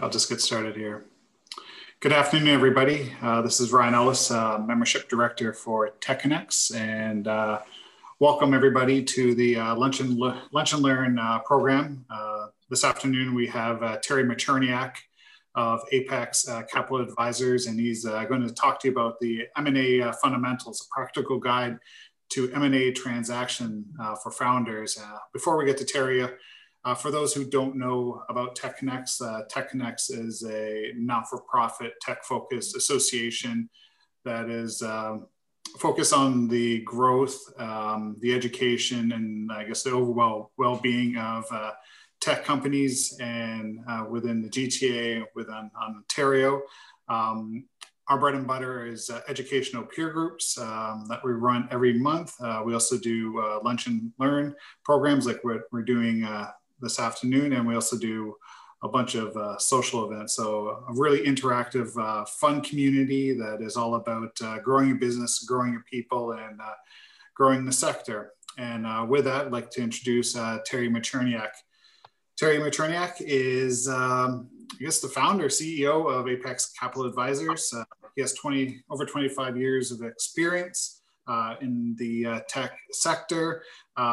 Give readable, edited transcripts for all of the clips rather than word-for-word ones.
I'll just get started here. Good afternoon, everybody. This is Ryan Ellis, Membership Director for TechConnex, and welcome everybody to the Lunch and Learn program. This afternoon we have Terry Macherniak of Apex Capital Advisors, and he's going to talk to you about the M&A fundamentals, a practical guide to M&A transaction for founders. Before we get to Terry, for those who don't know about TechConnex, TechConnex is a not-for-profit tech-focused association that is focused on the growth, the education, and I guess the overall well-being of tech companies and within the GTA, within Ontario. Our bread and butter is educational peer groups that we run every month. We also do lunch and learn programs like what we're doing this afternoon, and we also do a bunch of social events. So a really interactive, fun community that is all about growing your business, growing your people, and growing the sector. And with that, I'd like to introduce Terry Macherniak. Terry Macherniak is, I guess, the founder, CEO of Apex Capital Advisors. He has over 25 years of experience in the tech sector.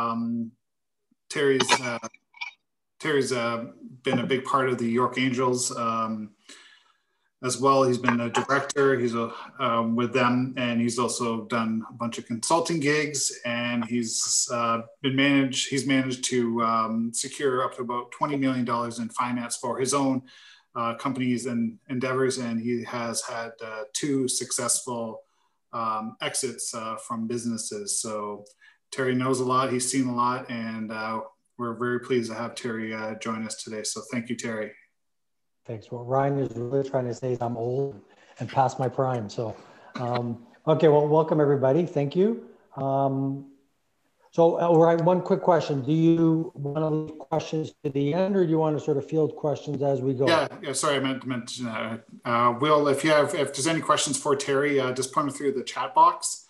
Terry's been a big part of the York Angels as well. He's been a director. He's with them, and he's also done a bunch of consulting gigs. And he's managed to secure up to about $20 million in finance for his own companies and endeavors. And he has had two successful exits from businesses. So Terry knows a lot. He's seen a lot, and we're very pleased to have Terry join us today. So thank you, Terry. Thanks. What Ryan is really trying to say is I'm old and past my prime. So, okay, well, welcome everybody. Thank you. Ryan, one quick question. Do you want to leave questions to the end, or do you want to sort of field questions as we go? Yeah. Sorry, I meant to mention that. Will, if there's any questions for Terry, just put them through the chat box.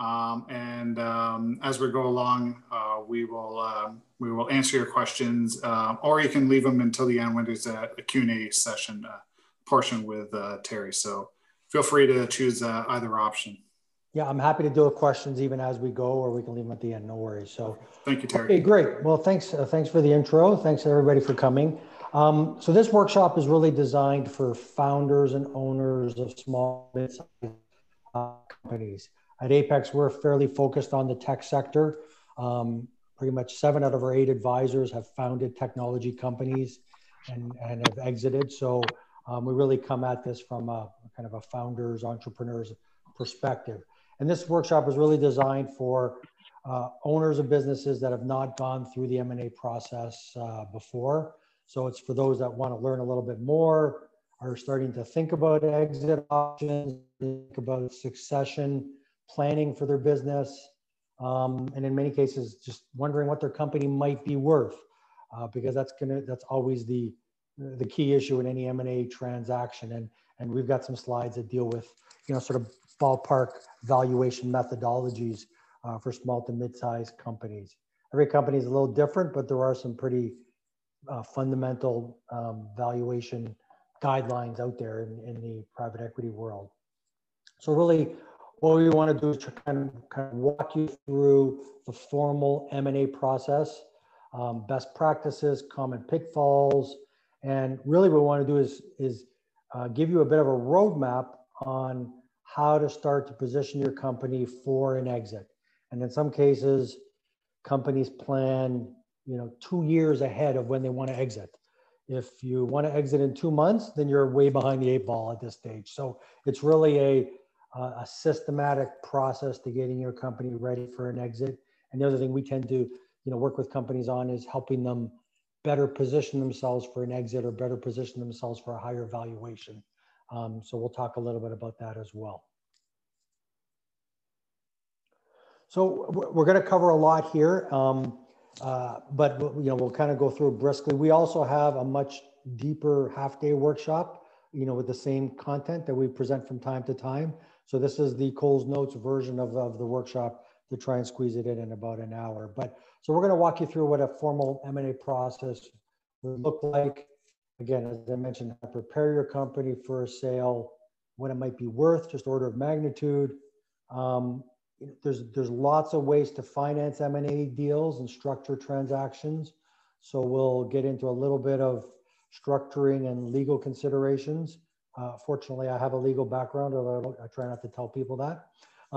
As we go along, we will answer your questions, or you can leave them until the end when there's a Q&A session portion with Terry. So feel free to choose either option. Yeah, I'm happy to do questions even as we go, or we can leave them at the end. No worries. So thank you, Terry. Okay, great. Well, thanks for the intro. Thanks everybody for coming. So this workshop is really designed for founders and owners of small mid-sized companies. At Apex, we're fairly focused on the tech sector. Pretty much 7 out of our 8 advisors have founded technology companies and have exited. So we really come at this from a kind of a founders, entrepreneurs perspective. And this workshop is really designed for owners of businesses that have not gone through the M&A process before. So it's for those that want to learn a little bit more, are starting to think about exit options, think about succession planning for their business, and in many cases, just wondering what their company might be worth, because that's always the key issue in any M&A transaction. And we've got some slides that deal with, sort of ballpark valuation methodologies for small to mid-sized companies. Every company is a little different, but there are some pretty fundamental valuation guidelines out there in the private equity world. So really, what we want to do is to kind of walk you through the formal M&A process, best practices, common pitfalls, and really what we want to do is give you a bit of a roadmap on how to start to position your company for an exit. And in some cases, companies plan, 2 years ahead of when they want to exit. If you want to exit in 2 months, then you're way behind the 8 ball at this stage. So it's really a systematic process to getting your company ready for an exit. And the other thing we tend to, work with companies on is helping them better position themselves for an exit or better position themselves for a higher valuation. So we'll talk a little bit about that as well. So we're going to cover a lot here, but we'll kind of go through it briskly. We also have a much deeper half-day workshop, with the same content that we present from time to time. So this is the Coles Notes version of the workshop to try and squeeze it in about an hour. So we're going to walk you through what a formal M&A process would look like, again, as I mentioned, prepare your company for a sale, what it might be worth, just order of magnitude. There's lots of ways to finance M&A deals and structure transactions. So we'll get into a little bit of structuring and legal considerations. Fortunately, I have a legal background, although I try not to tell people that.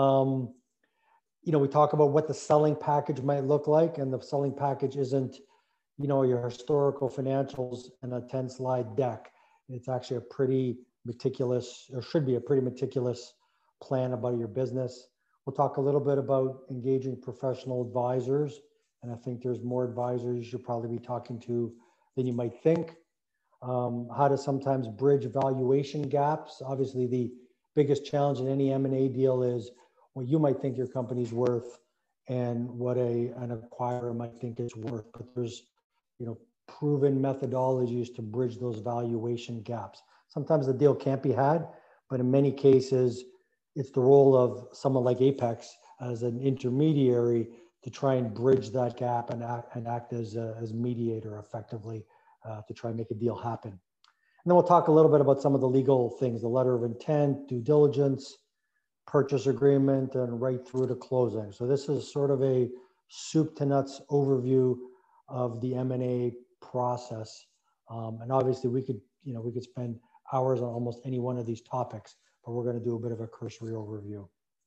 We talk about what the selling package might look like, and the selling package isn't, your historical financials and a 10-slide deck. It's actually a pretty meticulous, or should be a pretty meticulous plan about your business. We'll talk a little bit about engaging professional advisors. And I think there's more advisors you should probably be talking to than you might think. How to sometimes bridge valuation gaps. Obviously, the biggest challenge in any M&A deal is what you might think your company's worth and what an acquirer might think it's worth. But there's, proven methodologies to bridge those valuation gaps. Sometimes the deal can't be had, but in many cases, it's the role of someone like Apex as an intermediary to try and bridge that gap and act as mediator effectively to try and make a deal happen. And then we'll talk a little bit about some of the legal things, the letter of intent, due diligence, purchase agreement, and right through to closing. So this is sort of a soup to nuts overview of the M&A process. And obviously we could spend hours on almost any one of these topics, but we're going to do a bit of a cursory overview.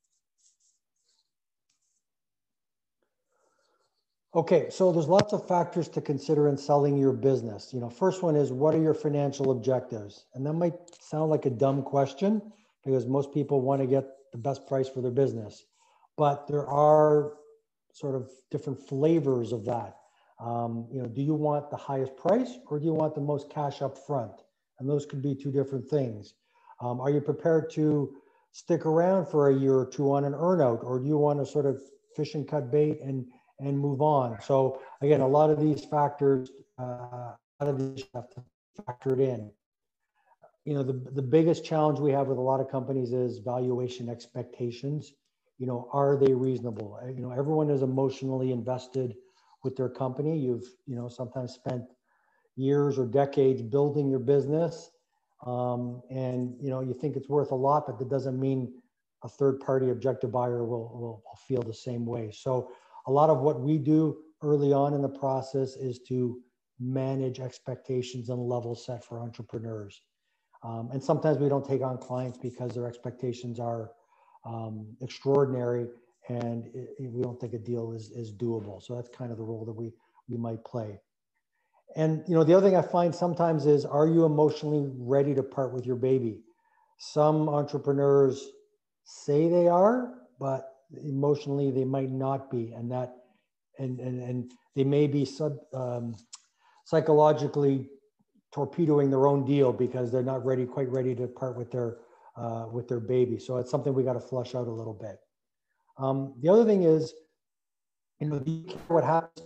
Okay, so there's lots of factors to consider in selling your business. First one is, what are your financial objectives? And that might sound like a dumb question because most people want to get the best price for their business, but there are sort of different flavors of that. Do you want the highest price or do you want the most cash up front? And those could be two different things. Are you prepared to stick around for a year or two on an earnout, or do you want to sort of fish and cut bait and move on? So again, a lot of these factors, have to factor it in. The biggest challenge we have with a lot of companies is valuation expectations. Are they reasonable? Everyone is emotionally invested with their company. You've, sometimes spent years or decades building your business. And you think it's worth a lot, but that doesn't mean a third-party objective buyer will feel the same way. So a lot of what we do early on in the process is to manage expectations and level set for entrepreneurs. And sometimes we don't take on clients because their expectations are extraordinary and we don't think a deal is doable. So that's kind of the role that we might play. And the other thing I find sometimes is, are you emotionally ready to part with your baby? Some entrepreneurs say they are, but emotionally they might not be, and they may be psychologically torpedoing their own deal because they're not quite ready to part with their baby. So it's something we got to flush out a little bit. The other thing is, do you care what happens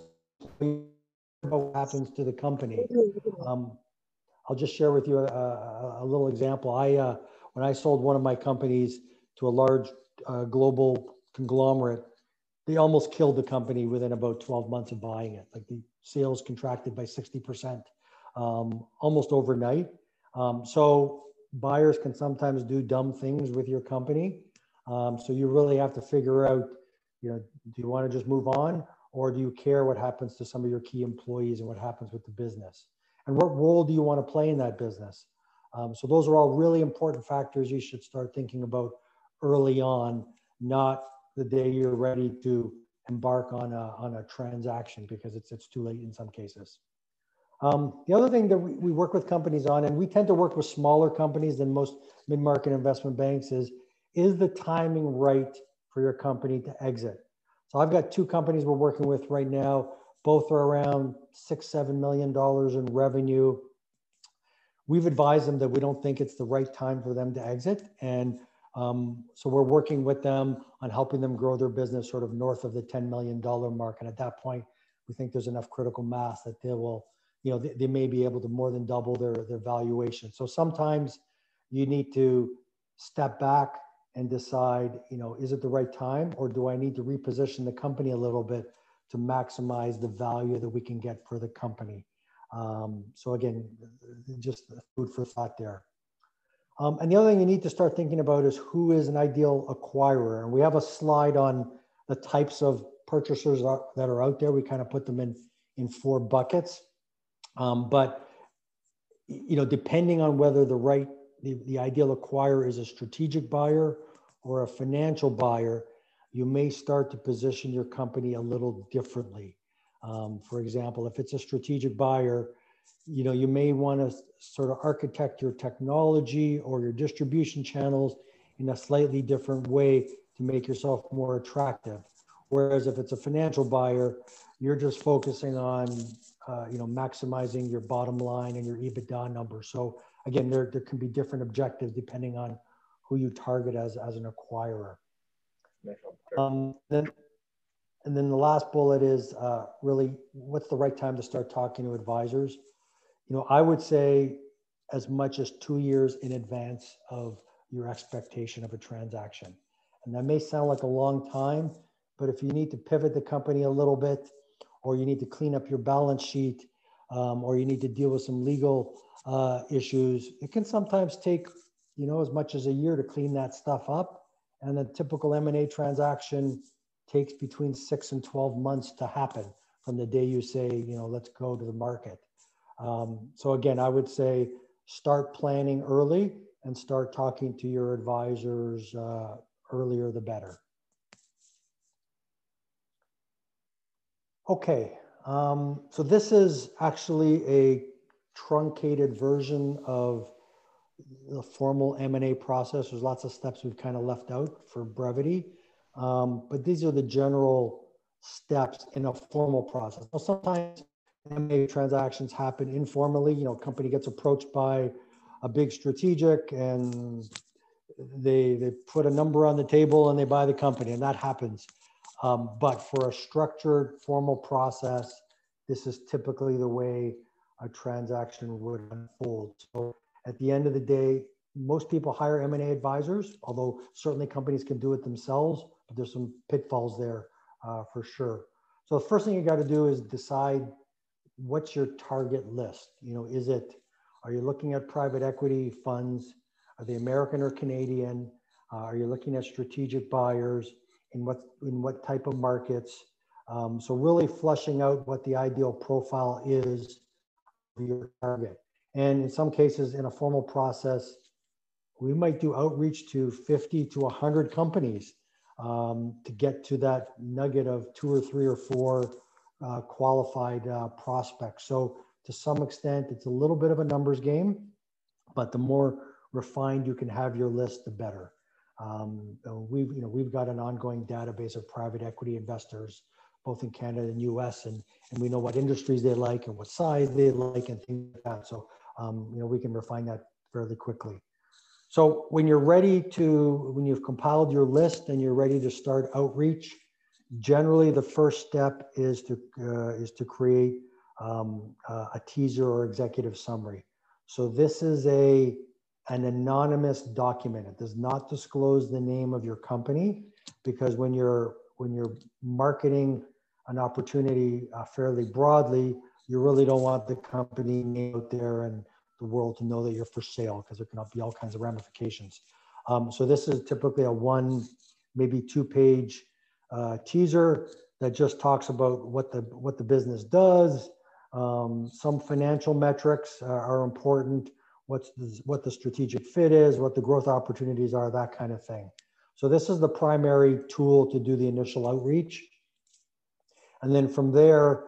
to the company? I'll just share with you a little example. When I sold one of my companies to a large global conglomerate, they almost killed the company within about 12 months of buying it. Like, the sales contracted by 60%, almost overnight. So buyers can sometimes do dumb things with your company. So you really have to figure out, do you want to just move on, or do you care what happens to some of your key employees and what happens with the business? And what role do you want to play in that business? So those are all really important factors you should start thinking about early on, not the day you're ready to embark on a transaction, because it's too late in some cases. The other thing that we work with companies on, and we tend to work with smaller companies than most mid-market investment banks, is the timing right for your company to exit? So I've got two companies we're working with right now. Both are around $6-7 million in revenue. We've advised them that we don't think it's the right time for them to exit. And so we're working with them on helping them grow their business sort of north of the $10 million mark. And at that point, we think there's enough critical mass that they will, they may be able to more than double their valuation. So sometimes you need to step back and decide, is it the right time, or do I need to reposition the company a little bit to maximize the value that we can get for the company? So again, just food for thought there. And the other thing you need to start thinking about is who is an ideal acquirer. And we have a slide on the types of purchasers that are out there. We kind of put them in 4 buckets. But depending on whether the ideal acquirer is a strategic buyer or a financial buyer, you may start to position your company a little differently. For example, if it's a strategic buyer, you may want to sort of architect your technology or your distribution channels in a slightly different way to make yourself more attractive. Whereas if it's a financial buyer, you're just focusing on, maximizing your bottom line and your EBITDA number. So again, there can be different objectives depending on who you target as an acquirer. And then the last bullet is really what's the right time to start talking to advisors. I would say as much as 2 years in advance of your expectation of a transaction. And that may sound like a long time, but if you need to pivot the company a little bit, or you need to clean up your balance sheet, or you need to deal with some legal issues, it can sometimes take, as much as a year to clean that stuff up. And a typical M&A transaction takes between 6 and 12 months to happen from the day you say, let's go to the market. So again, I would say start planning early and start talking to your advisors earlier the better. Okay, so this is actually a truncated version of the formal M&A process. There's lots of steps we've kind of left out for brevity, but these are the general steps in a formal process. Now, sometimes M&A transactions happen informally. Company gets approached by a big strategic and they put a number on the table and they buy the company, and that happens. But for a structured formal process, this is typically the way a transaction would unfold. So at the end of the day, most people hire M&A advisors, although certainly companies can do it themselves, but there's some pitfalls there for sure. So the first thing you got to do is decide what's your target list. Are you looking at private equity funds? Are they American or Canadian? Are you looking at strategic buyers? In what type of markets? So really fleshing out what the ideal profile is for your target. And in some cases, in a formal process, we might do outreach to 50 to 100 companies to get to that nugget of 2 or 3 or 4 qualified prospects. So to some extent, it's a little bit of a numbers game, but the more refined you can have your list, the better. We've got an ongoing database of private equity investors, both in Canada and US, and we know what industries they like and what size they like and things like that. So, we can refine that fairly quickly. So when you've compiled your list and you're ready to start outreach, generally the first step is to create a teaser or executive summary. So this is an anonymous document. It does not disclose the name of your company, because when you're marketing an opportunity fairly broadly, you really don't want the company name out there and the world to know that you're for sale, because there can be all kinds of ramifications. So this is typically a 1, maybe 2-page teaser that just talks about what the business does. Some financial metrics are important. What the strategic fit is, what the growth opportunities are, that kind of thing. So this is the primary tool to do the initial outreach. And then from there,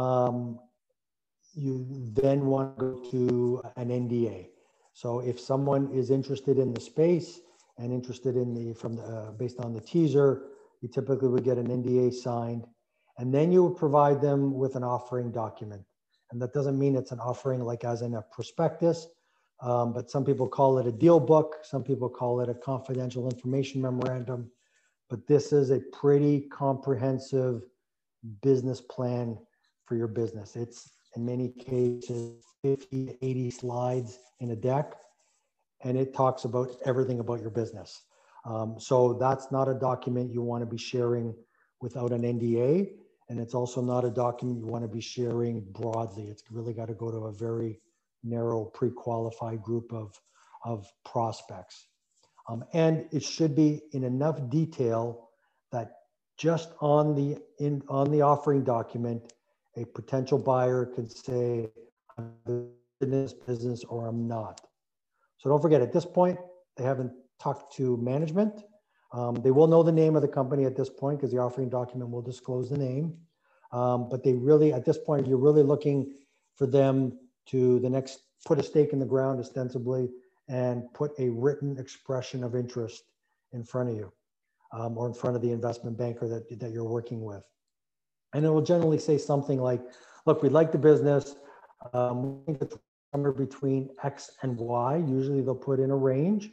you then want to go to an NDA. So if someone is interested in the space and interested in based on the teaser, you typically would get an NDA signed, and then you would provide them with an offering document. And that doesn't mean it's an offering like as in a prospectus, but some people call it a deal book. Some people call it a confidential information memorandum. But this is a pretty comprehensive business plan for your business. It's in many cases 50 to 80 slides in a deck, and it talks about everything about your business. So that's not a document you want to be sharing without an NDA. And it's also not a document you want to be sharing broadly. It's really got to go to a very narrow pre-qualified group of prospects. And it should be in enough detail that just on the offering document, a potential buyer could say, I'm in this business or I'm not. So don't forget, at this point, they haven't talked to management. They will know the name of the company at this point because the offering document will disclose the name. But they really, at this point, you're really looking for them to put a stake in the ground ostensibly and put a written expression of interest in front of you or in front of the investment banker that you're working with. And it will generally say something like, look, we like the business. We think it's somewhere between X and Y. Usually they'll put in a range.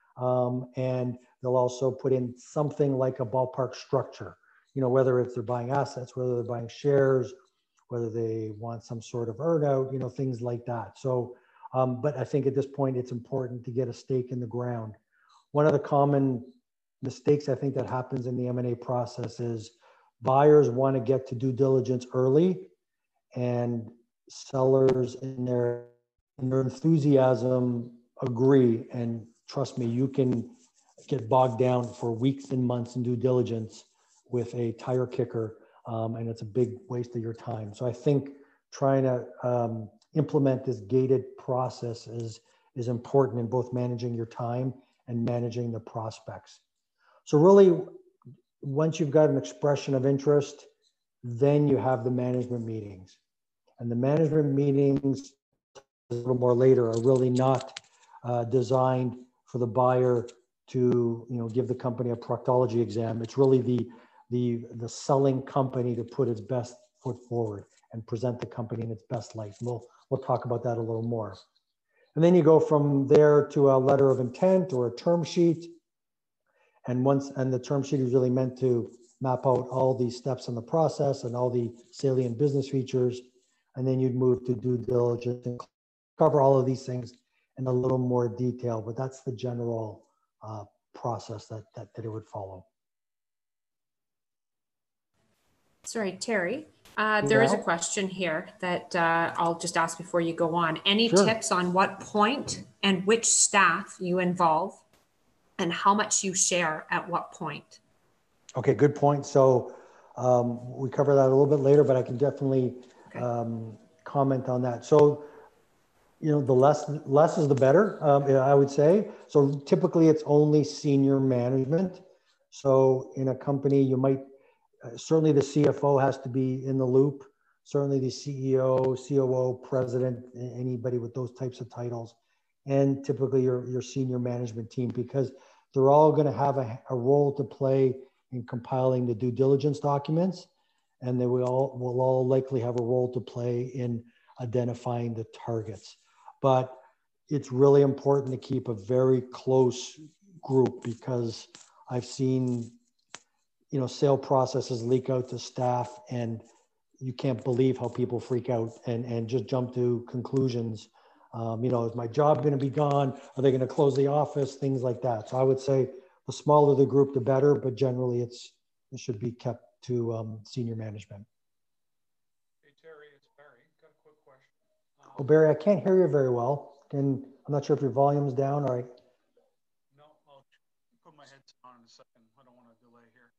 And they'll also put in something like a ballpark structure, you know, whether it's they're buying assets, whether they're buying shares, whether they want some sort of earnout, you know, things like that. So, but I think at this point, it's important to get a stake in the ground. One of the common mistakes I think that happens in the M&A process is buyers want to get to due diligence early, and sellers in their enthusiasm agree. And trust me, you can get bogged down for weeks and months in due diligence with a tire kicker, and it's a big waste of your time. So I think trying to implement this gated process is important in both managing your time and managing the prospects. So really, once you've got an expression of interest, then you have the management meetings. And the management meetings, a little more later, are really not designed for the buyer to, you know, give the company a proctology exam. It's really the selling company to put its best foot forward and present the company in its best light. And we'll talk about that a little more. And then you go from there to a letter of intent or a term sheet. And the term sheet is really meant to map out all the steps in the process and all the salient business features. And then you'd move to due diligence and cover all of these things in a little more detail, but that's the general process that it would follow. Sorry, Terry, there is a question here that I'll just ask before you go on. Any Sure. tips on what point and which staff you involve and how much you share at what point? Okay, good point. So we cover that a little bit later, but I can definitely comment on that. So, you know, the less is the better, I would say. So typically it's only senior management. So in a company, you might, certainly the CFO has to be in the loop. Certainly the CEO, COO, president, anybody with those types of titles. And typically your senior management team, because they're all going to have a role to play in compiling the due diligence documents. And they will all likely have a role to play in identifying the targets. But it's really important to keep a very close group, because I've seen, you know, sale processes leak out to staff, and you can't believe how people freak out and just jump to conclusions. You know, is my job going to be gone? Are they going to close the office? Things like that. So I would say the smaller the group, the better, but generally it should be kept to senior management. Hey, Terry, it's Barry. Got a quick question. Oh, Barry, I can't hear you very well. I'm not sure if your volume's down or No, I'll put my headset on in a second. I don't want to delay here.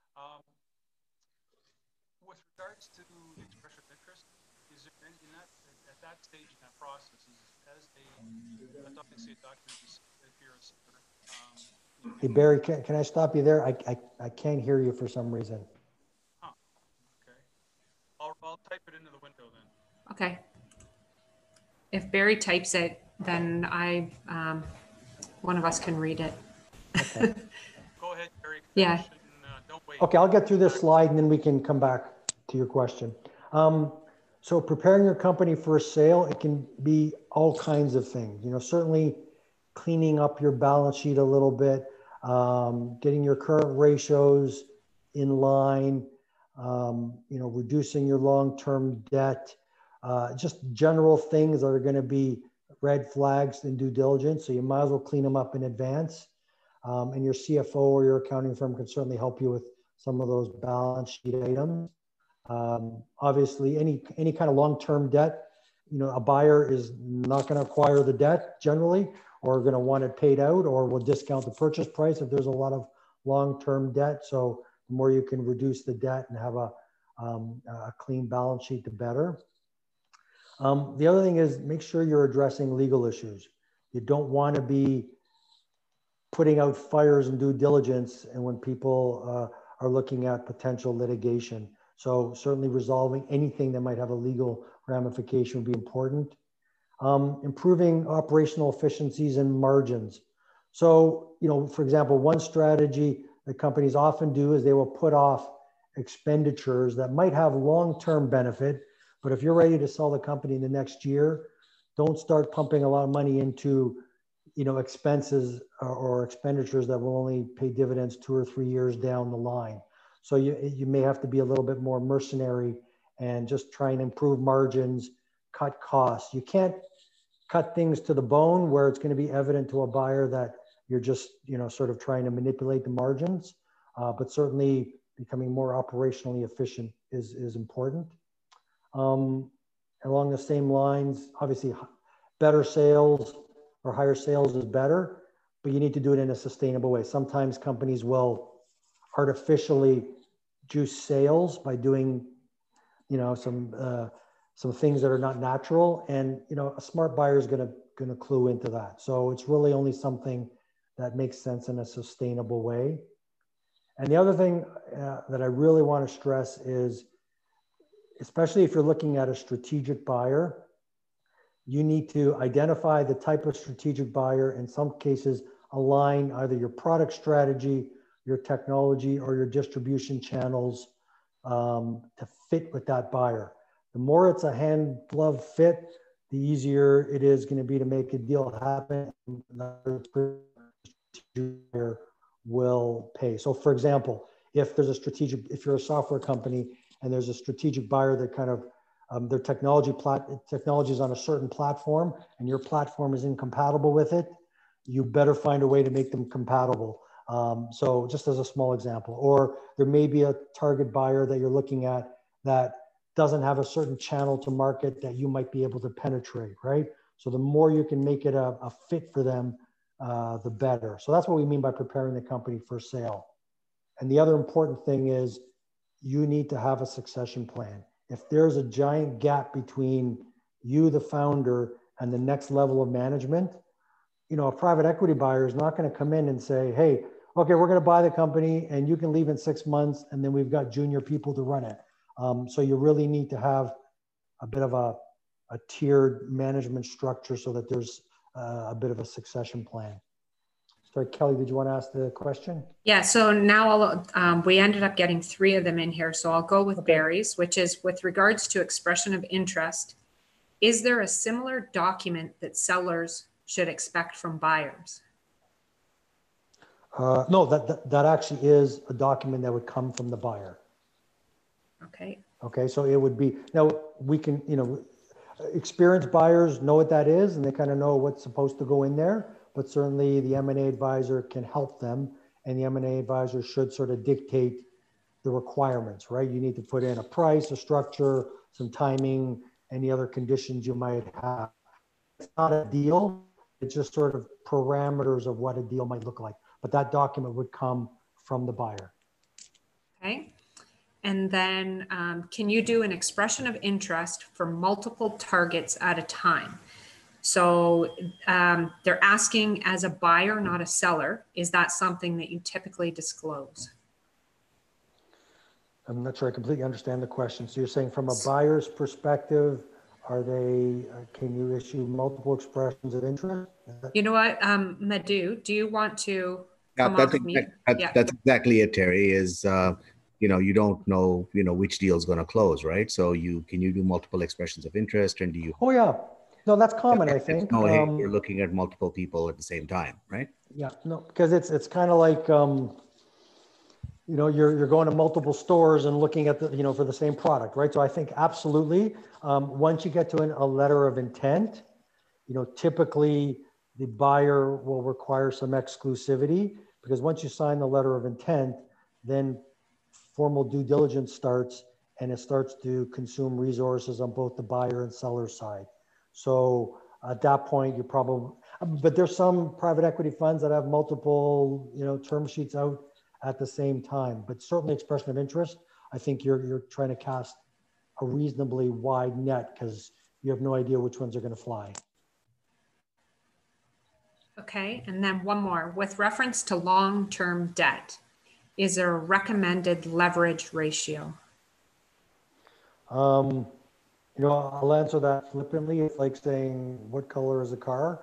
With regards to the expression of interest, is there in that, at that stage in that process, as obviously a document appears? Hey, Barry, can I stop you there? I can't hear you for some reason. Huh. Okay. I'll type it into the window then. Okay. If Barry types it, then one of us can read it. Okay. Go ahead, Barry. Yeah. Don't wait. Okay, I'll get through this slide and then we can come back to your question. So preparing your company for a sale, it can be all kinds of things. You know, certainly cleaning up your balance sheet a little bit, getting your current ratios in line, you know, reducing your long-term debt, just general things that are going to be red flags in due diligence. So you might as well clean them up in advance. And your CFO or your accounting firm can certainly help you with some of those balance sheet items. Obviously, any kind of long-term debt, a buyer is not going to acquire the debt generally, or going to want it paid out, or will discount the purchase price if there's a lot of long-term debt. So the more you can reduce the debt and have a clean balance sheet, the better. The other thing is make sure you're addressing legal issues. You don't want to be putting out fires and due diligence and when people are looking at potential litigation. So certainly resolving anything that might have a legal ramification would be important. Improving operational efficiencies and margins. So, for example, one strategy that companies often do is they will put off expenditures that might have long-term benefit, but if you're ready to sell the company in the next year, don't start pumping a lot of money into, expenses or expenditures that will only pay dividends 2 or 3 years down the line. So you may have to be a little bit more mercenary and just try and improve margins, cut costs. You can't cut things to the bone where it's going to be evident to a buyer that you're just, sort of trying to manipulate the margins, but certainly becoming more operationally efficient is important. Along the same lines, obviously better sales or higher sales is better, but you need to do it in a sustainable way. Sometimes companies will artificially juice sales by doing, some things that are not natural, and a smart buyer is going to clue into that. So it's really only something that makes sense in a sustainable way. And the other thing that I really want to stress is, especially if you're looking at a strategic buyer, you need to identify the type of strategic buyer. In some cases, align either your product strategy, your technology, or your distribution channels to fit with that buyer. The more it's a hand glove fit, the easier it is going to be to make a deal happen. Will pay. So for example, if you're a software company and there's a strategic buyer that kind of their technology is on a certain platform and your platform is incompatible with it, you better find a way to make them compatible. So just as a small example, or there may be a target buyer that you're looking at that doesn't have a certain channel to market that you might be able to penetrate, right? So the more you can make it a fit for them, the better. So that's what we mean by preparing the company for sale. And the other important thing is you need to have a succession plan. If there's a giant gap between you, the founder, and the next level of management, a private equity buyer is not going to come in and say, hey, okay, we're going to buy the company and you can leave in 6 months and then we've got junior people to run it. So you really need to have a bit of a tiered management structure so that there's a bit of a succession plan. Sorry, Kelly, did you want to ask the question? Yeah, so now we ended up getting 3 of them in here. So I'll go with Barry's, which is with regards to expression of interest. Is there a similar document that sellers should expect from buyers? No, that actually is a document that would come from the buyer. Okay. Okay, so it would be, now we can, experienced buyers know what that is and they kind of know what's supposed to go in there, but certainly the M&A advisor can help them, and the M&A advisor should sort of dictate the requirements, right? You need to put in a price, a structure, some timing, any other conditions you might have. It's not a deal, it's just sort of parameters of what a deal might look like, but that document would come from the buyer. Okay. And then can you do an expression of interest for multiple targets at a time? So they're asking as a buyer, not a seller. Is that something that you typically disclose? I'm not sure I completely understand the question. So you're saying from a buyer's perspective, can you issue multiple expressions of interest? You know what, Madhu, do you want to come that's off mute? That's exactly it, Terry, is, you don't know, which deal is going to close, right? So can you do multiple expressions of interest, and do you? Oh yeah, no, that's common, I think. No, hey, you're looking at multiple people at the same time, right? Yeah, no, because it's kind of like, you're going to multiple stores and looking at for the same product, right? So I think absolutely. Once you get to a letter of intent, typically the buyer will require some exclusivity, because once you sign the letter of intent, then formal due diligence starts, and it starts to consume resources on both the buyer and seller side. So at that point, you probably, but there's some private equity funds that have multiple, term sheets out at the same time, but certainly expression of interest. I think you're trying to cast a reasonably wide net because you have no idea which ones are going to fly. Okay, and then one more. With reference to long-term debt, is there a recommended leverage ratio? I'll answer that flippantly. It's like saying, what color is a car?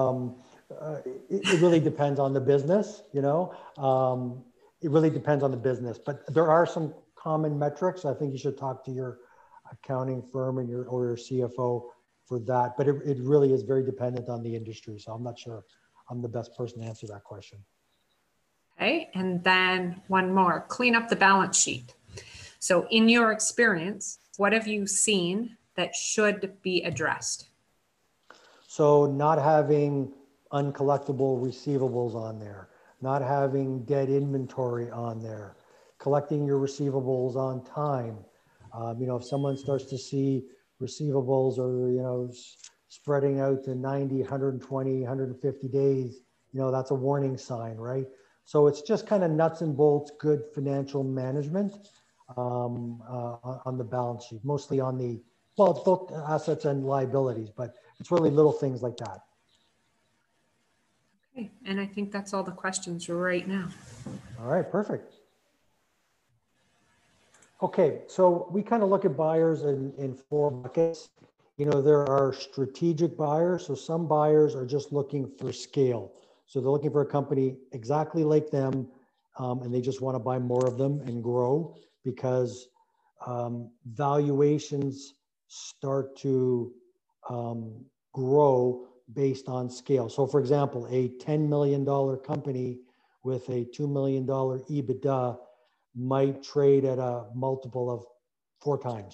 It really depends on the business, it really depends on the business, but there are some common metrics. I think you should talk to your accounting firm or your CFO for that, but it really is very dependent on the industry. So I'm not sure I'm the best person to answer that question. Okay, and then one more, clean up the balance sheet. So in your experience, what have you seen that should be addressed? So not having uncollectible receivables on there, not having dead inventory on there, collecting your receivables on time. If someone starts to see receivables or, spreading out to 90, 120, 150 days, that's a warning sign, right? So it's just kind of nuts and bolts, good financial management on the balance sheet, mostly on the, well, it's both assets and liabilities, but it's really little things like that. Okay, and I think that's all the questions right now. All right, perfect. Okay, so we kind of look at buyers in 4 buckets. There are strategic buyers. So some buyers are just looking for scale. So they're looking for a company exactly like them, and they just want to buy more of them and grow because valuations start to grow based on scale. So for example, a $10 million company with a $2 million EBITDA might trade at a multiple of 4 times.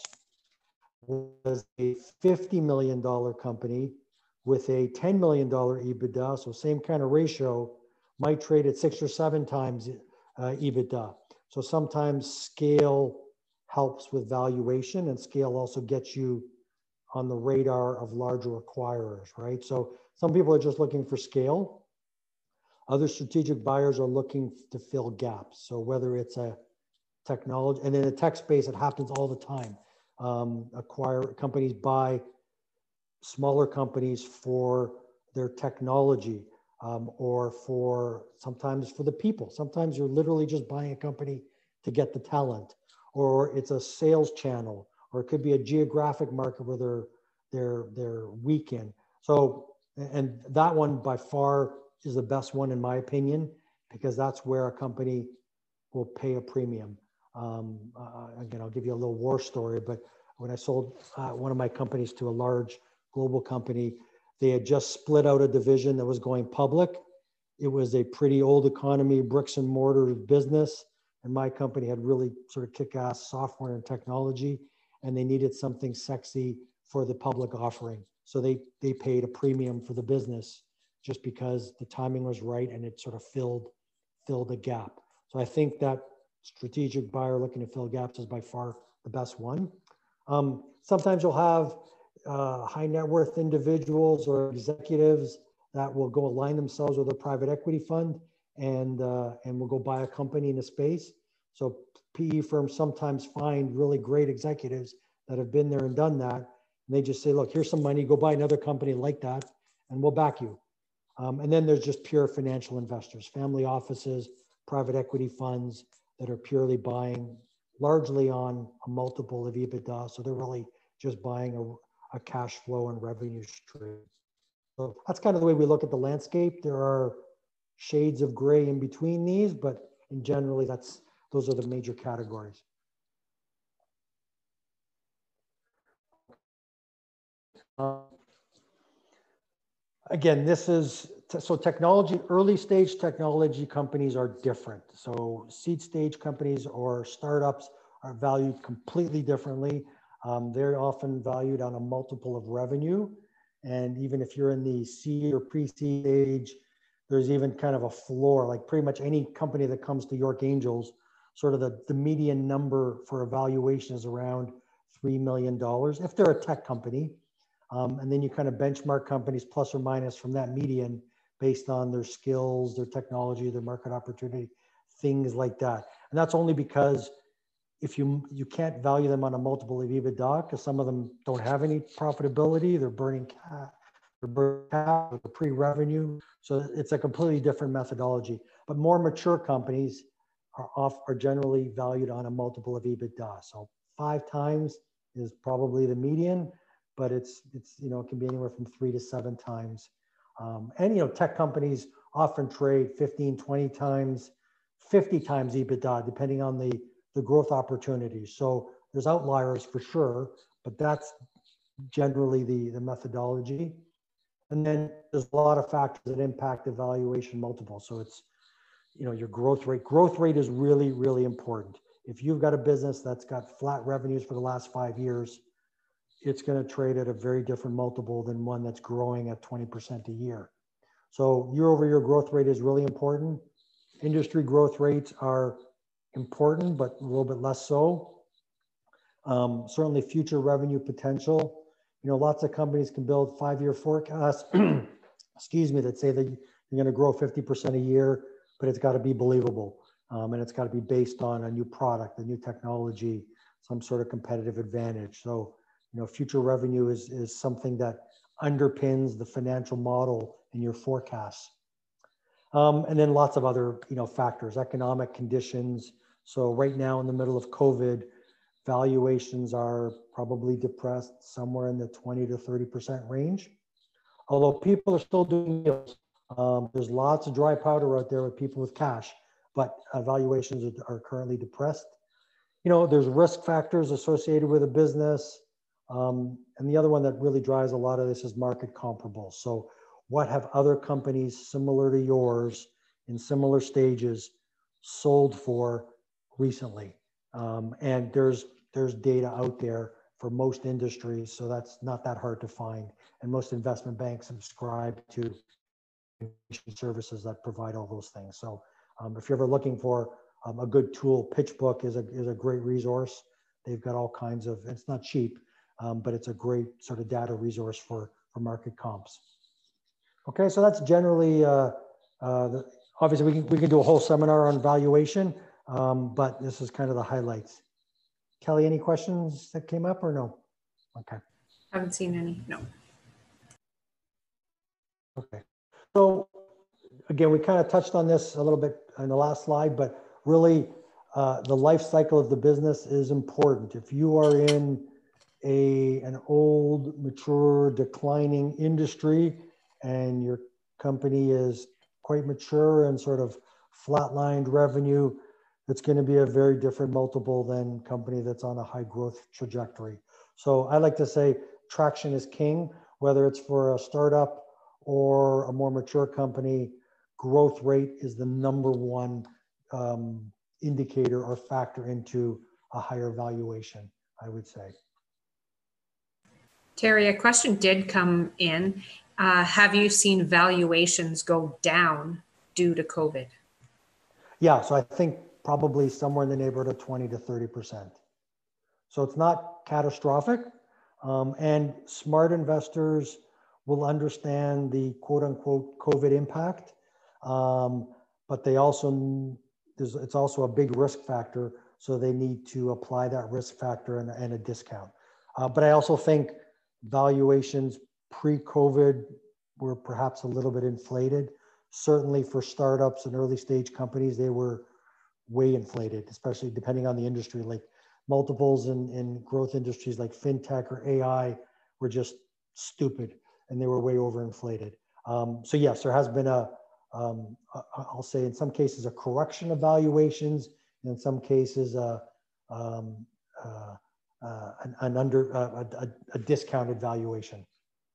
Whereas a $50 million company with a $10 million EBITDA, so same kind of ratio, might trade at 6 or 7 times EBITDA. So sometimes scale helps with valuation, and scale also gets you on the radar of larger acquirers, right? So some people are just looking for scale. Other strategic buyers are looking to fill gaps. So whether it's a technology, and in the tech space, it happens all the time. Companies buy smaller companies for their technology, or sometimes for the people. Sometimes you're literally just buying a company to get the talent, or it's a sales channel, or it could be a geographic market where they're weak in. So, and that one by far is the best one in my opinion, because that's where a company will pay a premium. Again, I'll give you a little war story, but when I sold one of my companies to a large global company, they had just split out a division that was going public. It was a pretty old economy, bricks and mortar business. And my company had really sort of kick-ass software and technology, and they needed something sexy for the public offering. So they paid a premium for the business just because the timing was right and it sort of filled a gap. So I think that strategic buyer looking to fill gaps is by far the best one. Sometimes you'll have high net worth individuals or executives that will go align themselves with a private equity fund and will go buy a company in a space. So PE firms sometimes find really great executives that have been there and done that. And they just say, look, here's some money, go buy another company like that and we'll back you. And then there's just pure financial investors, family offices, private equity funds that are purely buying largely on a multiple of EBITDA. So they're really just buying a cash flow and revenue stream. So that's kind of the way we look at the landscape. There are shades of gray in between these, but in generally those are the major categories. Again, this is, so technology, early stage technology companies are different. So seed stage companies or startups are valued completely differently. They're often valued on a multiple of revenue. And even if you're in the seed or pre-seed stage, there's even kind of a floor, like pretty much any company that comes to York Angels sort of the median number for evaluation is around $3 million if they're a tech company. And then you kind of benchmark companies plus or minus from that median based on their skills, their technology, their market opportunity, things like that. And that's only because if you can't value them on a multiple of EBITDA, because some of them don't have any profitability, they're burning cash, they're pre-revenue. So it's a completely different methodology. But more mature companies are generally valued on a multiple of EBITDA. So 5 times is probably the median, but it's you know, it can be anywhere from 3 to 7 times. And you know, tech companies often trade 15, 20 times, 50 times EBITDA, depending on the growth opportunities. So there's outliers for sure, but that's generally the methodology. And then there's a lot of factors that impact the valuation multiple. So it's, you know, your growth rate. Growth rate is really, really important. If you've got a business that's got flat revenues for the last 5 years, it's going to trade at a very different multiple than one that's growing at 20% a year. So year-over-year growth rate is really important. Industry growth rates are important, but a little bit less so. Certainly future revenue potential. You know, lots of companies can build 5-year forecasts, excuse me, that say that you're going to grow 50% a year, but it's got to be believable. And it's got to be based on a new product, a new technology, some sort of competitive advantage. So, you know, future revenue is something that underpins the financial model in your forecasts. And then lots of other, you know, factors, economic conditions. So right now in the middle of COVID, valuations are probably depressed somewhere in the 20 to 30% range. Although people are still doing deals. There's lots of dry powder out there with people with cash, but valuations are currently depressed. You know, there's risk factors associated with a business. And the other one that really drives a lot of this is market comparables. So what have other companies similar to yours in similar stages sold for recently? And there's data out there for most industries, so that's not that hard to find. And most investment banks subscribe to services that provide all those things. So if you're ever looking for a good tool, PitchBook is a great resource. They've got all kinds of, it's not cheap, but it's a great sort of data resource for market comps. Okay, so that's generally, obviously we can do a whole seminar on valuation, but this is kind of the highlights. Kelly, any questions that came up or no? Okay. Haven't seen any, no. Okay. So again, we kind of touched on this a little bit in the last slide, but really the life cycle of the business is important. If you are in an old, mature, declining industry and your company is quite mature and sort of flatlined revenue, it's going to be a very different multiple than company that's on a high growth trajectory. So I like to say traction is king, whether it's for a startup or a more mature company. Growth rate is the number one indicator or factor into a higher valuation, I would say. Terry, a question did come in. Have you seen valuations go down due to COVID? Yeah, so I think probably somewhere in the neighborhood of 20 to 30%. So it's not catastrophic. And smart investors will understand the quote unquote COVID impact. But they also, it's also a big risk factor. So they need to apply that risk factor and a discount. But I also think valuations pre-COVID were perhaps a little bit inflated. Certainly for startups and early stage companies, they were way inflated, especially depending on the industry. Like multiples in growth industries like fintech or AI were just stupid and they were way overinflated. So yes, there has been I'll say in some cases a correction of valuations, and in some cases a discounted valuation.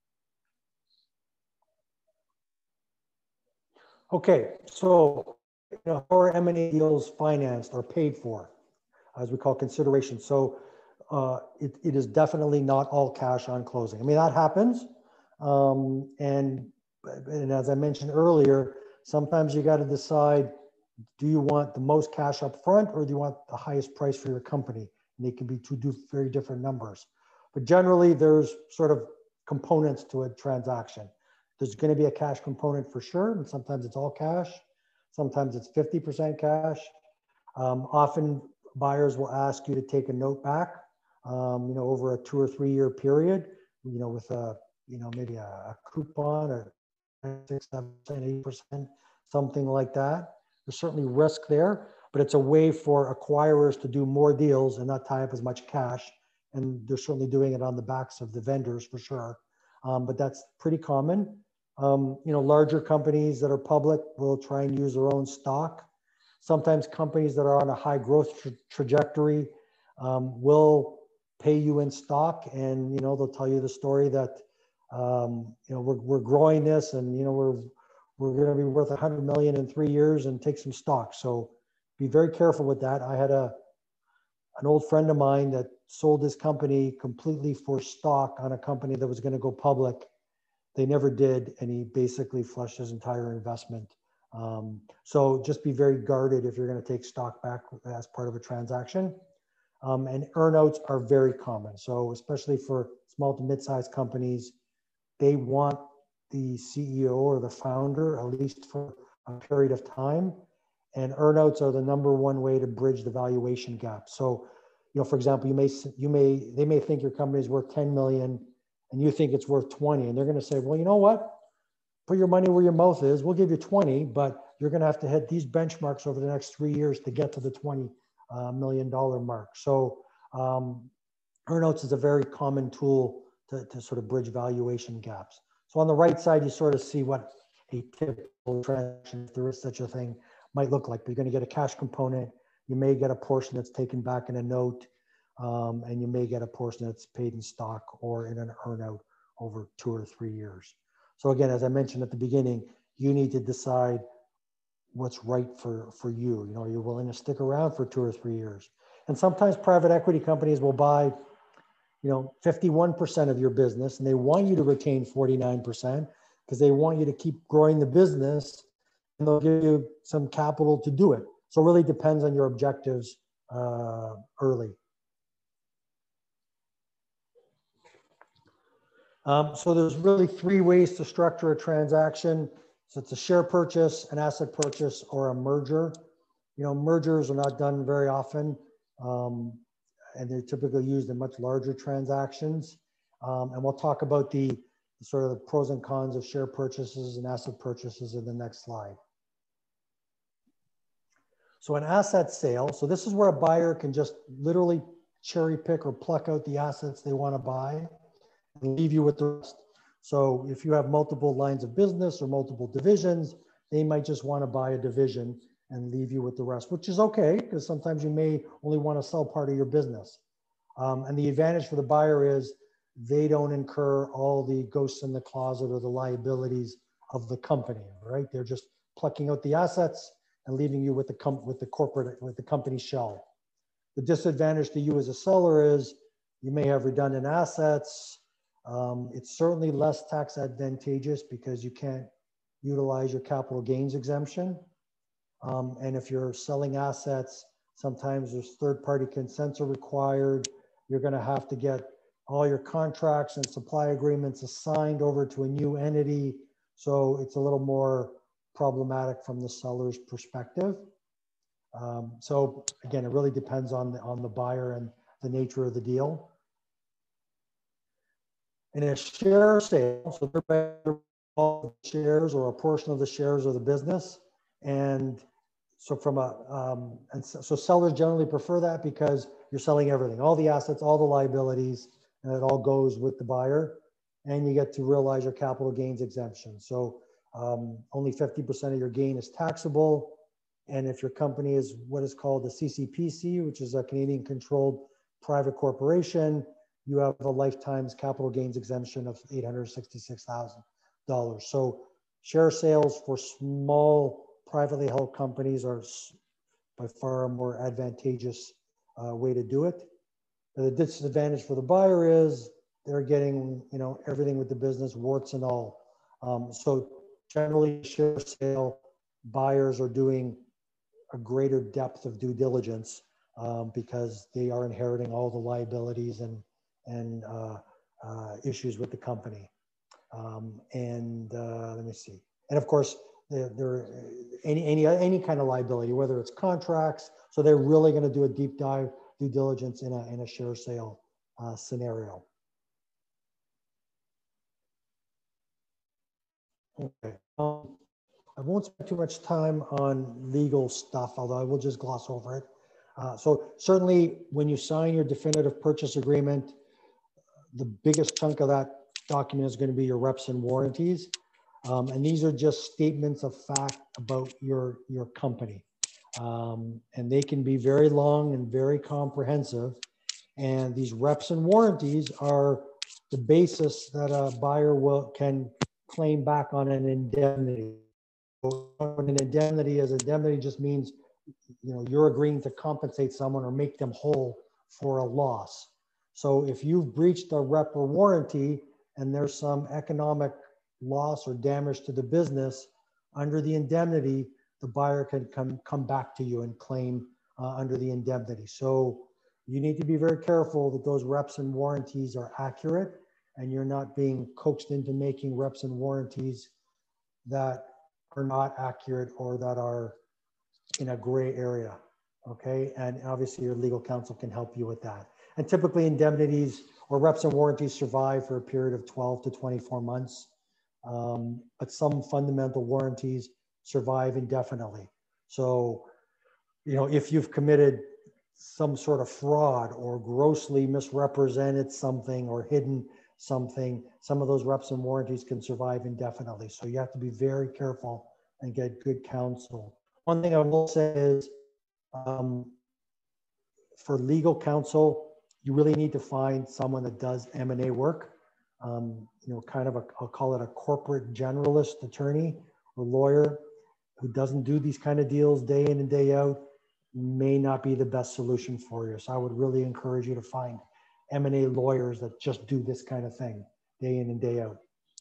Okay, so how are M&A deals financed or paid for, as we call consideration? So it is definitely not all cash on closing. I mean, that happens. And as I mentioned earlier, sometimes you got to decide, do you want the most cash up front or do you want the highest price for your company? And they can be two very different numbers. But generally, there's sort of components to a transaction. There's going to be a cash component for sure, and sometimes it's all cash. Sometimes it's 50% cash. Often buyers will ask you to take a note back, over a 2 or 3 year period, with a, maybe a coupon or 6, 7%, 8%, something like that. There's certainly risk there, but it's a way for acquirers to do more deals and not tie up as much cash. And they're certainly doing it on the backs of the vendors for sure. But that's pretty common. Larger companies that are public will try and use their own stock. Sometimes companies that are on a high growth trajectory will pay you in stock, and they'll tell you the story that we're growing this, and we're going to be worth 100 million in 3 years, and take some stock. So be very careful with that. I had an old friend of mine that sold his company completely for stock on a company that was going to go public. They never did, and he basically flushed his entire investment. So just be very guarded if you're going to take stock back as part of a transaction. And earnouts are very common. So especially for small to mid-sized companies, they want the CEO or the founder, at least for a period of time. And earnouts are the #1 way to bridge the valuation gap. So, for example, they may think your company is worth 10 million and you think it's worth 20, and they're going to say, well, you know what? Put your money where your mouth is. We'll give you 20, but you're going to have to hit these benchmarks over the next 3 years to get to the $20 million mark. So earnouts is a very common tool to sort of bridge valuation gaps. So on the right side, you sort of see what a typical transaction, if there is such a thing, might look like. But you're going to get a cash component. You may get a portion that's taken back in a note, and you may get a portion that's paid in stock or in an earnout over 2 or 3 years. So again, as I mentioned at the beginning, you need to decide what's right for you. Are you willing to stick around for 2 or 3 years? And sometimes private equity companies will buy 51% of your business, and they want you to retain 49% because they want you to keep growing the business, and they'll give you some capital to do it. So it really depends on your objectives early. So there's really 3 ways to structure a transaction. So it's a share purchase, an asset purchase, or a merger. Mergers are not done very often, and they're typically used in much larger transactions. And we'll talk about the sort of the pros and cons of share purchases and asset purchases in the next slide. So an asset sale, so this is where a buyer can just literally cherry pick or pluck out the assets they want to buy and leave you with the rest. So if you have multiple lines of business or multiple divisions, they might just want to buy a division and leave you with the rest, which is okay, because sometimes you may only want to sell part of your business. And the advantage for the buyer is they don't incur all the ghosts in the closet or the liabilities of the company, right? They're just plucking out the assets and leaving you with the company shell. The disadvantage to you as a seller is you may have redundant assets. It's certainly less tax advantageous because you can't utilize your capital gains exemption. And if you're selling assets, sometimes there's third-party consents are required. You're going to have to get all your contracts and supply agreements assigned over to a new entity. So it's a little more problematic from the seller's perspective. So again, it really depends on the buyer and the nature of the deal. In a share sale, so they're buying all the shares or a portion of the shares of the business. And so so sellers generally prefer that because you're selling everything, all the assets, all the liabilities, and it all goes with the buyer, and you get to realize your capital gains exemption. So only 50% of your gain is taxable. And if your company is what is called a CCPC, which is a Canadian controlled private corporation, you have a lifetime's capital gains exemption of $866,000. So share sales for small privately held companies are by far a more advantageous way to do it. The disadvantage for the buyer is they're getting everything with the business, warts and all. So generally, share sale buyers are doing a greater depth of due diligence because they are inheriting all the liabilities and issues with the company. Let me see. And of course, there any kind of liability, whether it's contracts. So they're really going to do a deep dive due diligence in a share sale scenario. Okay. I won't spend too much time on legal stuff, although I will just gloss over it. So certainly when you sign your definitive purchase agreement, the biggest chunk of that document is going to be your reps and warranties. And these are just statements of fact about your company. And they can be very long and very comprehensive. And these reps and warranties are the basis that a buyer can claim back on an indemnity. An indemnity just means, you know, you're agreeing to compensate someone or make them whole for a loss. So if you've breached a rep or warranty and there's some economic loss or damage to the business, under the indemnity, the buyer can come back to you and claim under the indemnity. So you need to be very careful that those reps and warranties are accurate and you're not being coaxed into making reps and warranties that are not accurate or that are in a gray area, okay? And obviously your legal counsel can help you with that. And typically indemnities or reps and warranties survive for a period of 12 to 24 months. But some fundamental warranties survive indefinitely. So, you know, if you've committed some sort of fraud or grossly misrepresented something or hidden something, some of those reps and warranties can survive indefinitely. So you have to be very careful and get good counsel. One thing I will say is for legal counsel, you really need to find someone that does M&A work. You know, kind of I'll call it a corporate generalist attorney or lawyer who doesn't do these kind of deals day in and day out may not be the best solution for you. So I would really encourage you to find M&A lawyers that just do this kind of thing day in and day out.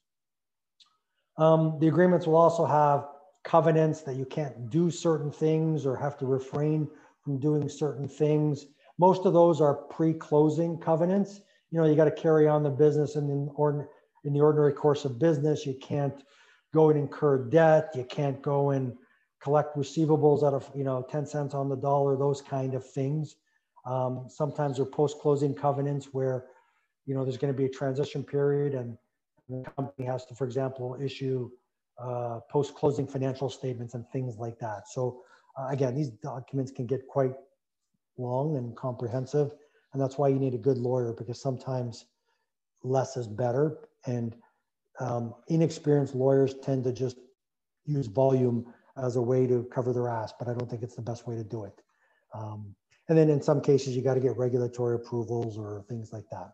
The agreements will also have covenants that you can't do certain things or have to refrain from doing certain things. Most of those are pre-closing covenants. You know, you got to carry on the business and in the ordinary course of business. You can't go and incur debt. You can't go and collect receivables out of, you know, 10 cents on the dollar, those kind of things. Sometimes they're post-closing covenants where, you know, there's going to be a transition period and the company has to, for example, issue post-closing financial statements and things like that. So again, these documents can get quite long and comprehensive. And that's why you need a good lawyer, because sometimes less is better. And inexperienced lawyers tend to just use volume as a way to cover their ass, but I don't think it's the best way to do it. And then in some cases, you got to get regulatory approvals or things like that.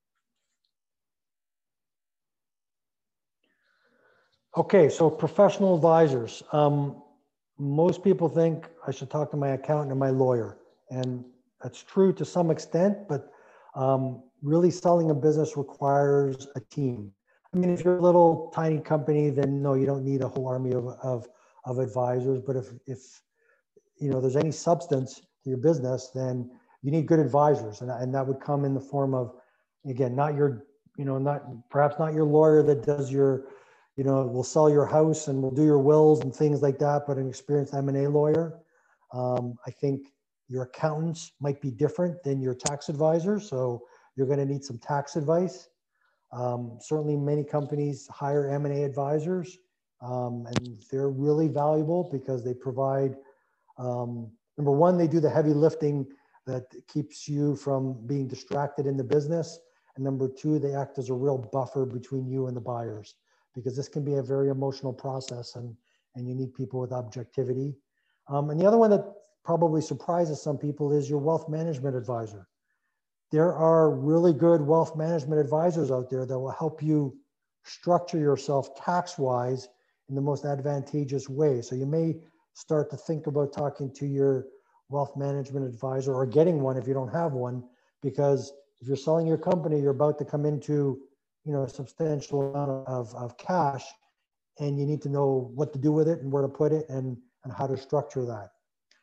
Okay, so professional advisors. Most people think I should talk to my accountant and my lawyer. And that's true to some extent, but really selling a business requires a team. I mean, if you're a little tiny company, then no, you don't need a whole army of advisors. But if you know there's any substance to your business, then you need good advisors, and that would come in the form of, again, not your, you know, perhaps not your lawyer that does your, you know, will sell your house and will do your wills and things like that, but an experienced M&A lawyer. I think your accountants might be different than your tax advisors, so you're going to need some tax advice. Certainly many companies hire M&A advisors, and they're really valuable because they provide, number one, they do the heavy lifting that keeps you from being distracted in the business. And number two, they act as a real buffer between you and the buyers, because this can be a very emotional process and you need people with objectivity. And the other one that probably surprises some people is your wealth management advisor. There are really good wealth management advisors out there that will help you structure yourself tax-wise in the most advantageous way. So you may start to think about talking to your wealth management advisor or getting one if you don't have one, because if you're selling your company, you're about to come into, you know, a substantial amount of cash, and you need to know what to do with it and where to put it and how to structure that.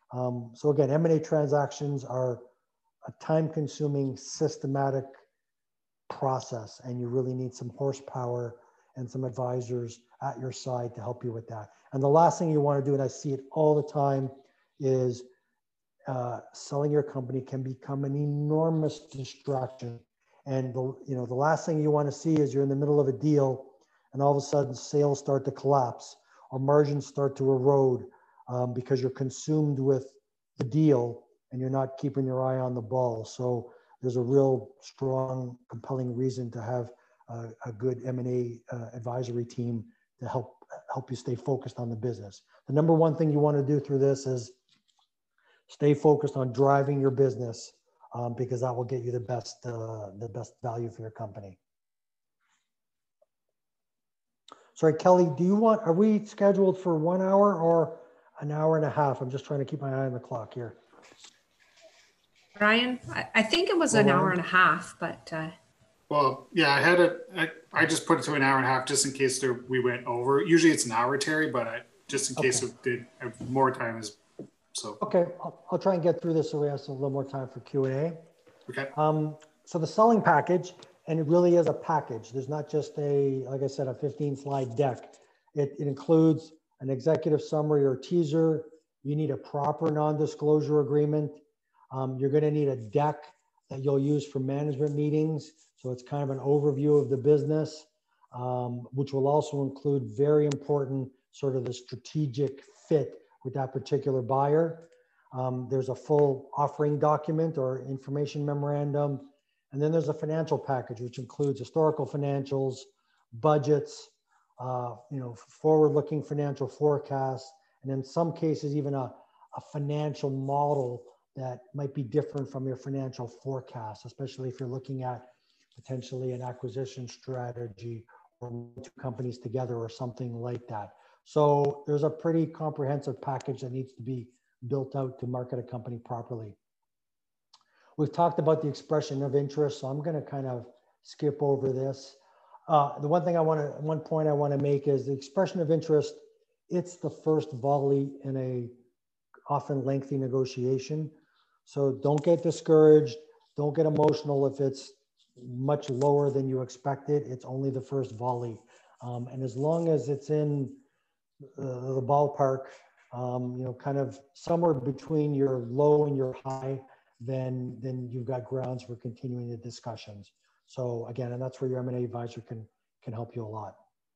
So again, M&A transactions are a time-consuming, systematic process, and you really need some horsepower and some advisors at your side to help you with that. And the last thing you want to do, and I see it all the time, is selling your company can become an enormous distraction. And the last thing you want to see is you're in the middle of a deal and all of a sudden sales start to collapse or margins start to erode because you're consumed with the deal and you're not keeping your eye on the ball. So there's a real strong, compelling reason to have a good M&A advisory team to help you stay focused on the business. The number one thing you want to do through this is stay focused on driving your business because that will get you the best value for your company. Sorry, Kelly, are we scheduled for 1 hour or an hour and a half? I'm just trying to keep my eye on the clock here. Ryan, I think it was an hour and a half, but. Well, yeah, I just put it to an hour and a half just in case we went over. Usually it's an hour, Terry, but just in case it did have more time is so. Okay, I'll try and get through this so we have a little more time for Q&A. Okay. So the selling package, and it really is a package. There's not just like I said, a 15-slide deck. It includes an executive summary or teaser. You need a proper non-disclosure agreement. You're going to need a deck that you'll use for management meetings. So it's kind of an overview of the business, which will also include very important sort of the strategic fit with that particular buyer. There's a full offering document or information memorandum. And then there's a financial package, which includes historical financials, budgets, forward-looking financial forecasts, and in some cases, even a financial model that might be different from your financial forecast, especially if you're looking at potentially an acquisition strategy or two companies together or something like that. So there's a pretty comprehensive package that needs to be built out to market a company properly. We've talked about the expression of interest, so I'm going to kind of skip over this. The one point I want to make is the expression of interest. It's the first volley in a often lengthy negotiation. So don't get discouraged. Don't get emotional if it's much lower than you expected. It's only the first volley. And as long as it's in the ballpark, kind of somewhere between your low and your high, then you've got grounds for continuing the discussions. So again, and that's where your M&A advisor can help you a lot.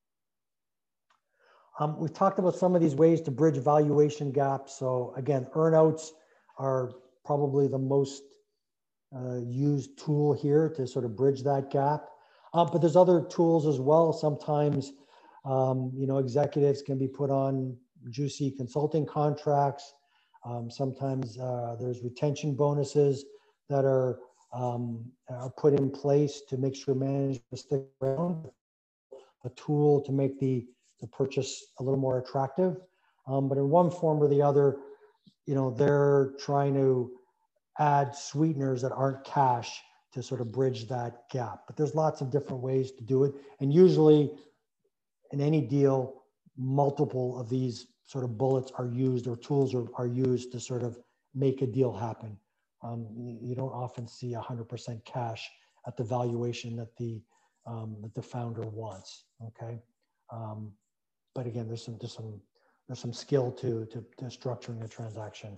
We've talked about some of these ways to bridge valuation gaps. So again, earnouts are probably the most used tool here to sort of bridge that gap. But there's other tools as well. Sometimes, executives can be put on juicy consulting contracts. Sometimes there's retention bonuses that are put in place to make sure management stick around. A tool to make the purchase a little more attractive. But in one form or the other, they're trying to add sweeteners that aren't cash to sort of bridge that gap. But there's lots of different ways to do it. And usually in any deal, multiple of these sort of bullets are used or tools are used to sort of make a deal happen. You don't often see 100% cash at the valuation that the founder wants. Okay, but again, there's some skill to structuring a transaction.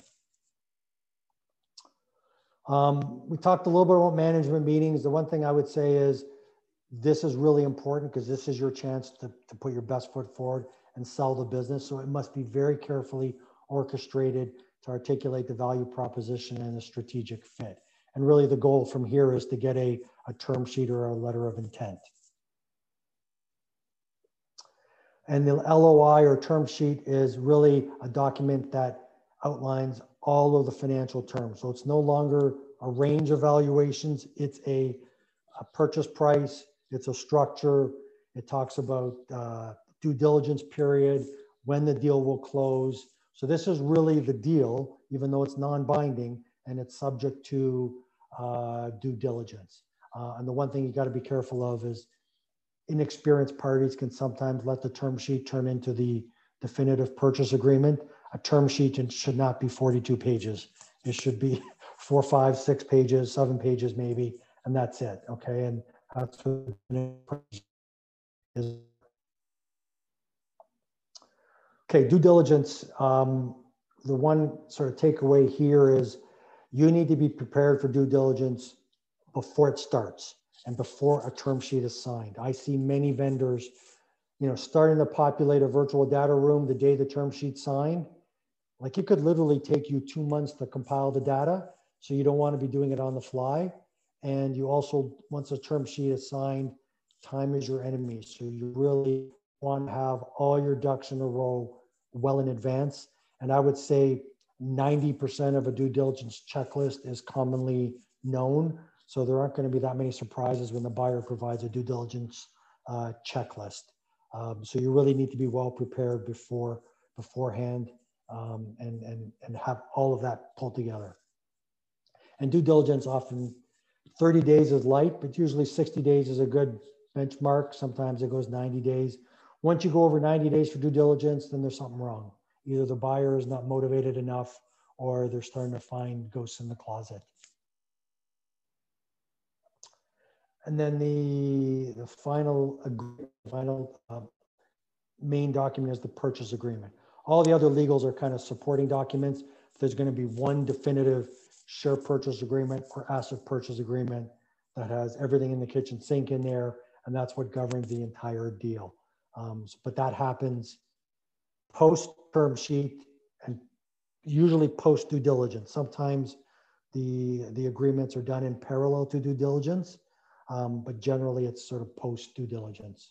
We talked a little bit about management meetings. The one thing I would say is this is really important because this is your chance to put your best foot forward and sell the business. So it must be very carefully orchestrated to articulate the value proposition and the strategic fit. And really the goal from here is to get a term sheet or a letter of intent. And the LOI or term sheet is really a document that outlines all of the financial terms. So it's no longer a range of valuations. It's a purchase price. It's a structure. It talks about due diligence period, when the deal will close. So this is really the deal, even though it's non-binding and it's subject to due diligence. And the one thing you got to be careful of is inexperienced parties can sometimes let the term sheet turn into the definitive purchase agreement. a term sheet should not be 42 pages. It should be 4, 5, 6 pages, 7 pages maybe, and that's it. Okay, and that's what is. Okay, due diligence. The one sort of takeaway here is you need to be prepared for due diligence before it starts and before a term sheet is signed. I see many vendors, starting to populate a virtual data room the day the term sheet's signed. Like it could literally take you 2 months to compile the data. So you don't want to be doing it on the fly. And you also, once a term sheet is signed, time is your enemy. So you really want to have all your ducks in a row well in advance. And I would say 90% of a due diligence checklist is commonly known. So there aren't going to be that many surprises when the buyer provides a due diligence checklist. So you really need to be well prepared beforehand and have all of that pulled together. And due diligence, often 30 days is light, but usually 60 days is a good benchmark. Sometimes it goes 90 days. Once you go over 90 days for due diligence, then there's something wrong. Either the buyer is not motivated enough or they're starting to find ghosts in the closet. And then the final main document is the purchase agreement. All the other legals are kind of supporting documents. There's going to be one definitive share purchase agreement or asset purchase agreement that has everything in the kitchen sink in there, and that's what governs the entire deal. But that happens post term sheet and usually post due diligence. Sometimes the agreements are done in parallel to due diligence, but generally it's sort of post due diligence.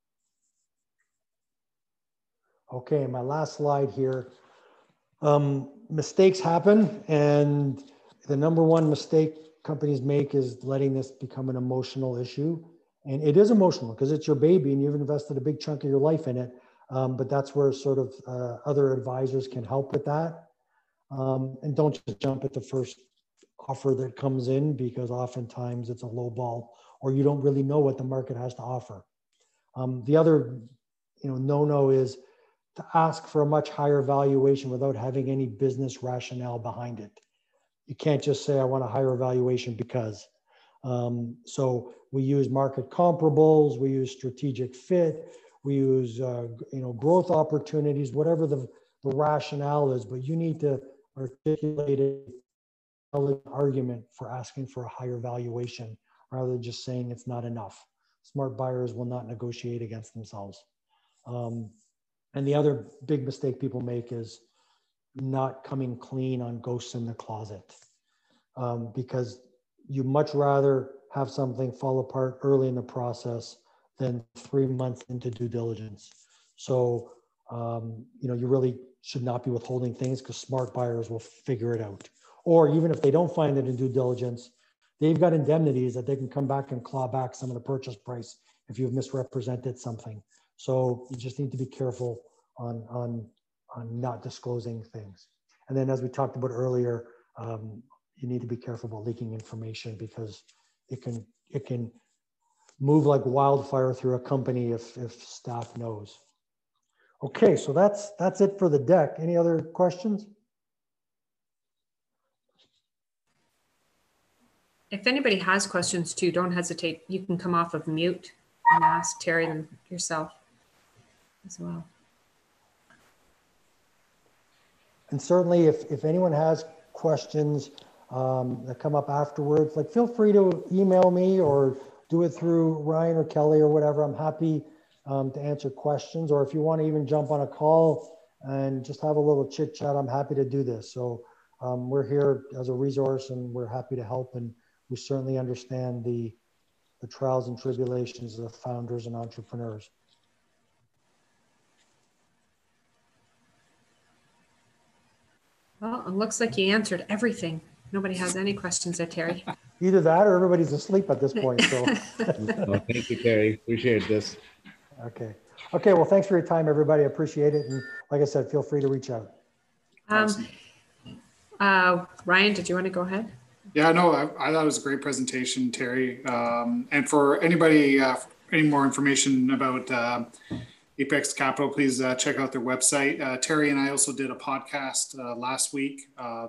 Okay, my last slide here. Mistakes happen, and the number one mistake companies make is letting this become an emotional issue. And it is emotional because it's your baby and you've invested a big chunk of your life in it. But that's where sort of other advisors can help with that. And don't just jump at the first offer that comes in, because oftentimes it's a low ball or you don't really know what the market has to offer. The other no-no is to ask for a much higher valuation without having any business rationale behind it. You can't just say, I want a higher valuation because. So we use market comparables, we use strategic fit, we use growth opportunities, whatever the rationale is, but you need to articulate an argument for asking for a higher valuation rather than just saying it's not enough. Smart buyers will not negotiate against themselves. And the other big mistake people make is not coming clean on ghosts in the closet, because you much rather have something fall apart early in the process than 3 months into due diligence. So, you really should not be withholding things because smart buyers will figure it out. Or even if they don't find it in due diligence, they've got indemnities that they can come back and claw back some of the purchase price if you've misrepresented something. So you just need to be careful on not disclosing things. And then, as we talked about earlier, you need to be careful about leaking information because it can move like wildfire through a company if staff knows. Okay, so that's it for the deck. Any other questions? If anybody has questions too, don't hesitate. You can come off of mute and ask Terry them yourself as well. And certainly if anyone has questions that come up afterwards, like feel free to email me or do it through Ryan or Kelly or whatever. I'm happy to answer questions, or if you want to even jump on a call and just have a little chit chat, I'm happy to do this. So we're here as a resource and we're happy to help. And we certainly understand the trials and tribulations of founders and entrepreneurs. Well, it looks like you answered everything. Nobody has any questions there, Terry. Either that or everybody's asleep at this point. So Oh, thank you, Terry. Appreciate this. Okay. Okay. Well, thanks for your time, everybody. I appreciate it. And like I said, feel free to reach out. Ryan, did you want to go ahead? Yeah, no, I thought it was a great presentation, Terry. And for anybody, any more information about, Apex Capital, please check out their website. Terry and I also did a podcast last week.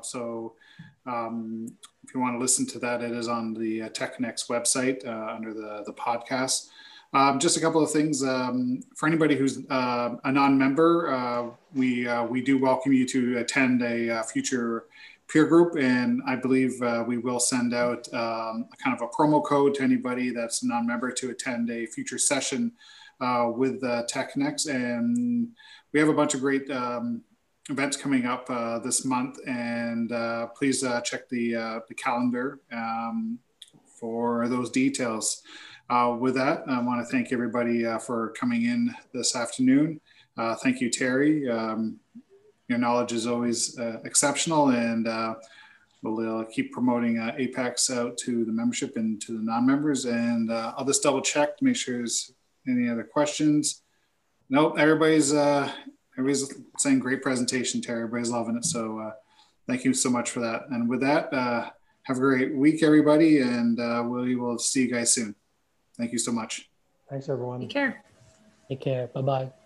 If you want to listen to that, it is on the TechConnects website under the podcast. Just a couple of things. For anybody who's a non-member, we do welcome you to attend a future peer group, and I believe we will send out kind of a promo code to anybody that's a non-member to attend a future session with TechConnects. And we have a bunch of great events coming up this month, and please check the calendar for those details. With that, I want to thank everybody for coming in this afternoon. Thank you, Terry. Your knowledge is always exceptional, and we'll keep promoting Apex out to the membership and to the non-members. And I'll just double check to make sure there's any other questions. Nope, everybody's saying great presentation, Terry. Everybody's loving it. So thank you so much for that. And with that, have a great week, everybody, and we will see you guys soon. Thank you so much. Thanks, everyone. Take care. Take care. Bye-bye.